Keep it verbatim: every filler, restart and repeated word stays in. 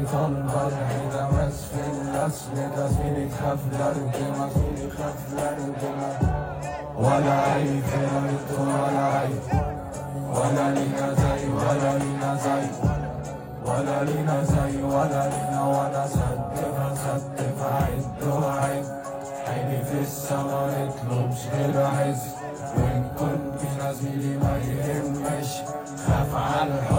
فالبرح ده ماس في الأصل ده زميلي تخاف لربنا زميلي خاف لربنا ولا أي خيرت ولا أي ولا لينا زي ولا لينا زي ولا لينا زي ولا لينا ولا صد فصد فعد وعد عيني في السما مطلوبش غير عز وإن كنت فينا زميلي ما يهمش خاف على الحب